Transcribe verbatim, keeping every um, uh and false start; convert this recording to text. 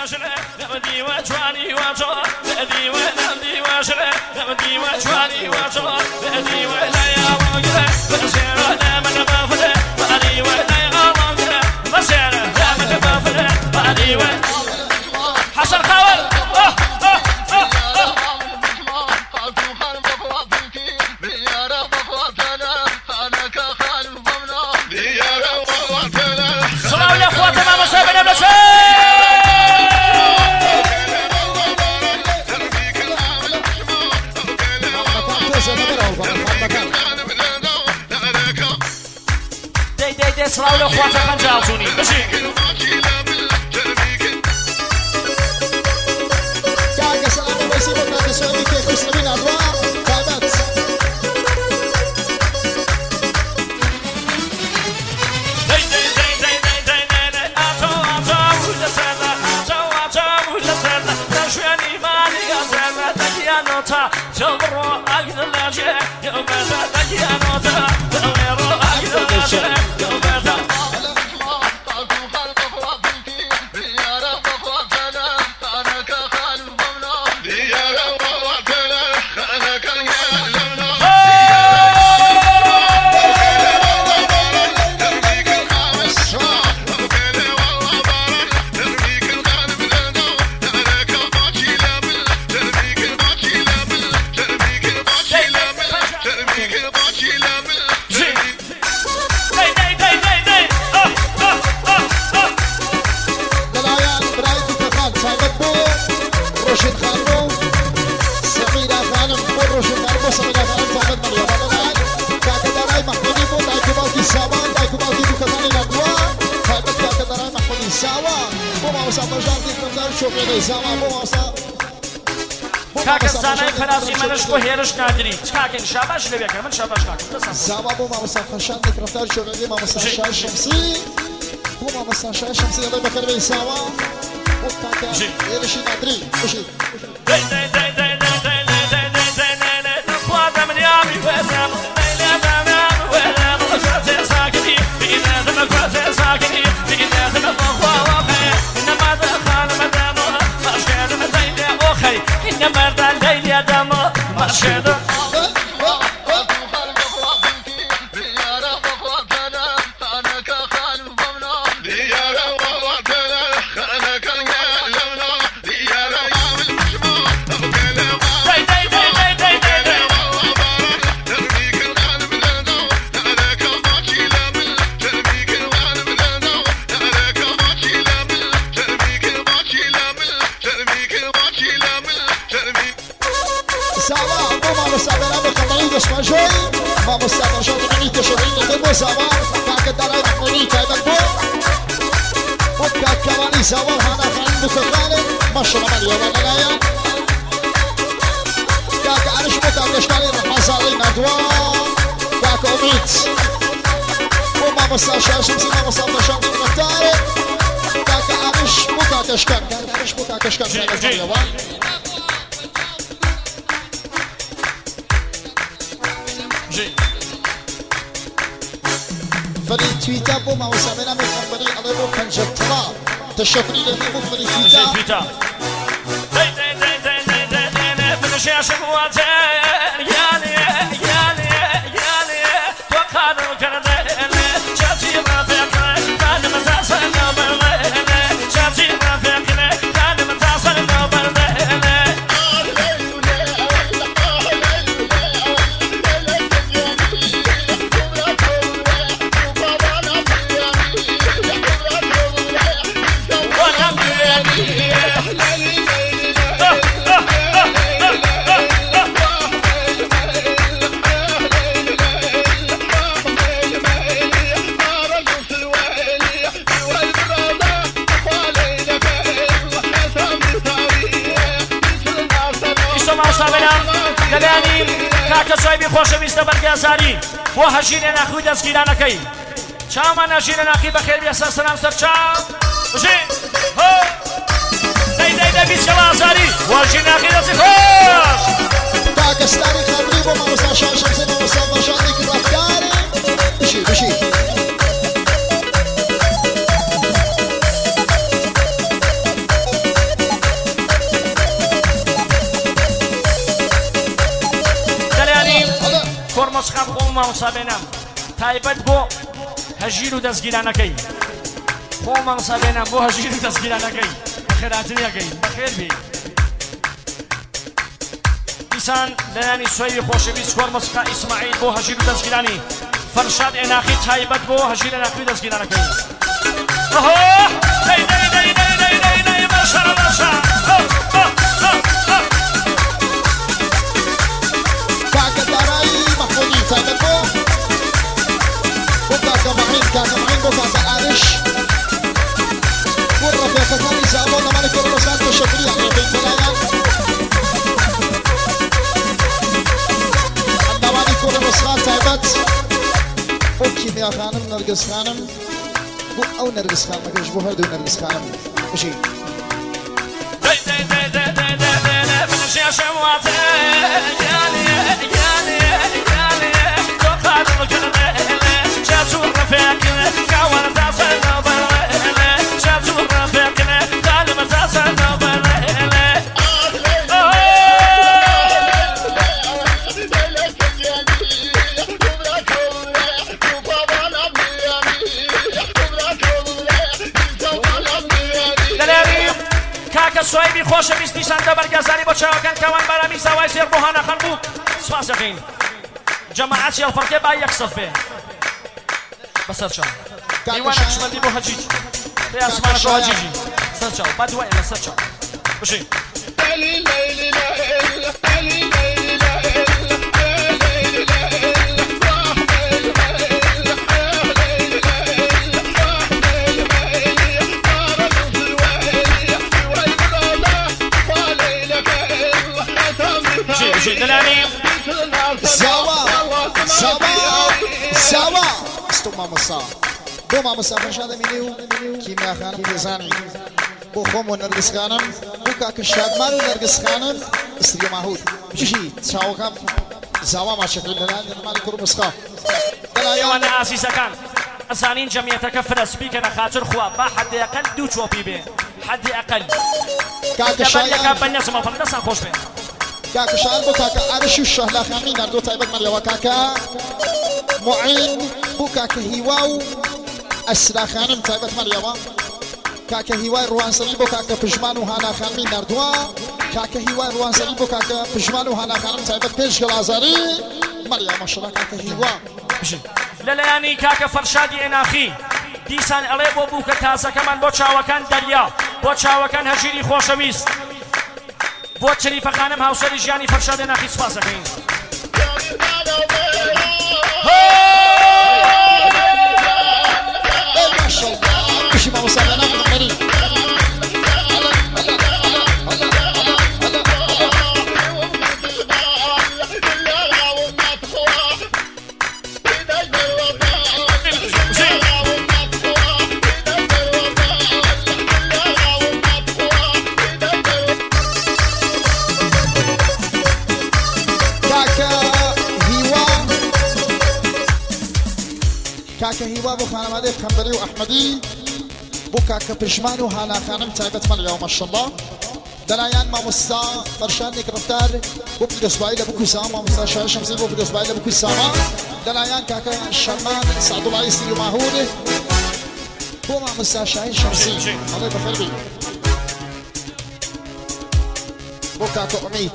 واشله نبدي وجواني وجو بدي ونبدي واشله نبدي وجواني وجو بدي ولا يا وجله بسير انا من بفله بدي ولا يا وجله بسير انا من بفله بدي حسن خاول صلاة يا اخوات ما مسابنا بسير دي دي دي صلاة يا اخوات خنجالتوني ماشي كاكا سلام بيسيبك كاكا سوي كيف مسلمين أدواء كابت تمر أجل الأجل يوم تدي أنوتا تمر أجل الأجل يوم تدي كاك الزاني خلاصي منش كوهيرش نادري كاك شاباش اللي بيك من شاباش كاك زعما بو ما مسافر شان دكتور شوغلي ما مسافر شمسي بو ما مسافر شمسي الله بكر بي سوا وكاك يرشي نادري مشي داي داي داي داي داي داي داي داي داي داي نخوات من يامي وزام ليلة دامام ولا مخوات ساكني بينا دمخوات ساكني بينا دمخوا وخي إنما دخل مدام مشكلة مدينة أخي إنما دخل ليلة دام مشكلة ما مستمر شد منی تشویی دل مزاور که داره نکنی که دکو و که کمانی زاور هانا خان بکرانه ماشون من یه ولی که که آنش متعدش کاری رمزالی ندوا که امید و ما مستمر شمسی ما مستمر شد نکتاره که که آنش متعدش کار که آنش متعدش کار نمی‌کنه فري تويتا بو ما وسامنا من فري على بو كنجتلا تشكري لي بو فري تويتا تويتا داي داي داي داي داي داي بنش يا شبوات يالي يالي يالي وقادر كرده شاتي ما فيك كان متاسن برده شاتي ما فيك كان متاسن برده دلانی کاکە سایبی خۆشەویستە بەرگازاری بۆ هەژینێ ناخوی دەستگیرانەکەی چامان هەژینە ناخی بەخێر بێ سەرسەلام سەر چاو بژین دەی دەی دەبی چەوازاری بۆ هەژین ناخی دەستی خۆش داگەستانی خەبری بۆ مامۆستا شان شەمسێ مامۆستا بەشانێکی ڕەفتارێ بشی بشی مسخاب خۆ مامۆستا بێنام تایبەت بۆ هەژیر و دەستگیرانەکەی خۆ مامۆستا بێنام بۆ هەژیر و دەستگیرانەکەی بەخێراتنیەکەی بەخێر بێ دیسان لەلانی سوێوی خۆشەویست کۆر مەسخا ئیسماعیل بۆ هەژیر و دەستگیرانی فەرشاد ئێناقی تایبەت بۆ هەژیر ئێناقی و دەستگیرانەکەی ئەهۆ دەی دەی دەی دەی دەی دەی دەی باشە باشە كاكا دارایی محمودی تایبەت بۆ بۆ کاکە معین کاکە معین بۆ کاکە ئارش بۆ ڕەفیقەکانی زابۆ لەمانە کۆڕۆستان تەشەکری ئەقرەکەین بەلایان ئەندامانی کۆڕۆستان تایبەت بۆ کیمیا خانم نەرگس خانم بۆ ئەو نەرگس خانمەکەش بۆ هەردوو نەرگس خانم بشی دەی دەی دەی دەی دەی دەی دەی دەی بنووسیا شەواتە یانێ یانێ یانێ تۆ قادڵکردێ شاتوو ڕەفیقێ کاوانە تاسەنەوە بەڵێ شاتوو ڕەفیقێ قالمە تاسەنەوە بەڵێ سوایبی خۆشەویستی سانتە بەرگەزاری بۆ چاوەکان کەوان بەرامی ساوای سێر بۆ هانەخەن بوو سپاس دەکەین جەماعەتی هەڵفەرکێ با یەک سەفێ بەسەر چاو میوانە کشمەندی بۆ هەجیج پێ ئاسمانە بۆ هەجیجی سەر چاو با دوایە لەسەر چاو بشین زاوا زاوا زاوا استو مامۆستا بۆ مامۆستا فەرشاد ئەمینی و کیمیا خانم پێزانی بۆ خۆم و نەرگس خانم بۆ کاکە شادمان و نەرگس خانم ئستری ماهود بژی چاوەکەم زاوا ماچەکەی لەلایەن دەرمانی کوڕ مسخا ئێوانە ئاسیسەکان ئەزانین جەمیەتەکە فرەسپیکەنە خاطر خوا با حەدی ئەقەل دوو چۆپی بێ حەدی ئەقەل کاکە شایان بە نەزمە پەردەسان خۆش بێ كاكا شعر بو كاكا عرش الشهلا خامين نردو تايبك مريوا كاكا معين بو كاكا هيواو أسرا خانم تايبك مريوا كاكا هيواي روان سري بو كاكا بجمانو هانا خامين نردوا كاكا هيواي روان سري بو كاكا بجمانو هانا خانم تايبك بيش غلازاري مريوا ما شاء الله كاكا هيوا لەلایانی کاکە فەرشادی ئێناخی دیسان ئەڵێ بۆ بووکە تازەکەمان بۆ چاوەکان دەریا بۆ چاوەکان هەژیری خۆشەویست بۆ چریفەخانم هاوسەری ژیانی فەرشاد ئێناخی سپاس دەکەین ما شاء الله بشي ما وصلنا نعمل كاكا هيوا بو خانمادي خنبري واحمدي بو كاكا برشمان وهانا خانم تايبت مريا ما شاء الله دلايان ما مسا فرشان نكرفتار بو بدوس بايله بو كسام ما مسا شاي شمسي بو بدوس بايله بو كسام دلايان كاكا شمان سعد الله يسي ماهود بو ما مسا شاي شمسي الله يبارك بو كاكا اميد